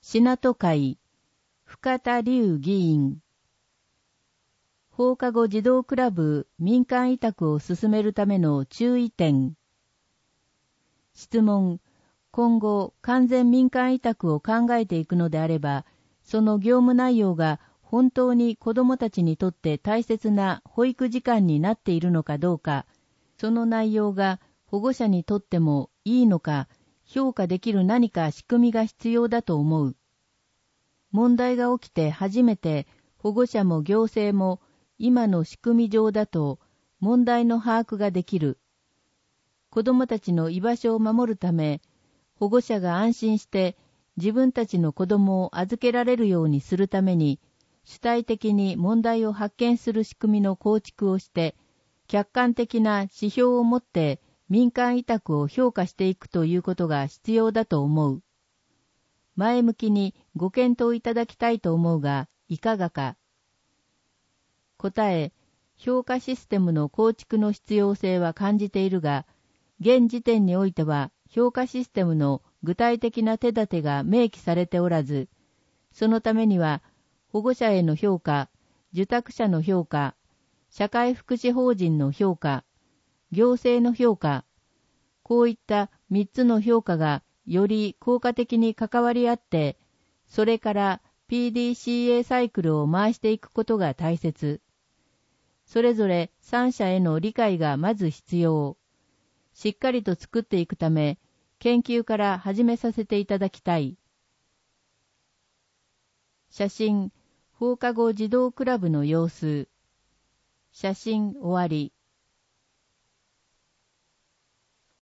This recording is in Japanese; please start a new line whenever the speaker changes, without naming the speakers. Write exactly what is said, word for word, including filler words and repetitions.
品都会、深田龍議員。放課後児童クラブ民間委託を進めるための注意点。質問。今後、完全民間委託を考えていくのであれば、その業務内容が本当に子どもたちにとって大切な保育時間になっているのかどうか、その内容が保護者にとってもいいのか、評価できる何か仕組みが必要だと思う。問題が起きて初めて保護者も行政も今の仕組み上だと問題の把握ができる。子どもたちの居場所を守るため、保護者が安心して自分たちの子どもを預けられるようにするために、主体的に問題を発見する仕組みの構築をして、客観的な指標を持って民間委託を評価していくということが必要だと思う。前向きにご検討いただきたいと思うが、いかがか。答え、評価システムの構築の必要性は感じているが、現時点においては評価システムの具体的な手立てが明記されておらず、そのためには保護者への評価、受託者の評価、社会福祉法人の評価、行政の評価、こういったみっつの評価がより効果的に関わり合って、それから ピーディーシーエー サイクルを回していくことが大切。それぞれ三者への理解がまず必要。しっかりと作っていくため、研究から始めさせていただきたい。写真、放課後児童クラブの様子。写真終わり。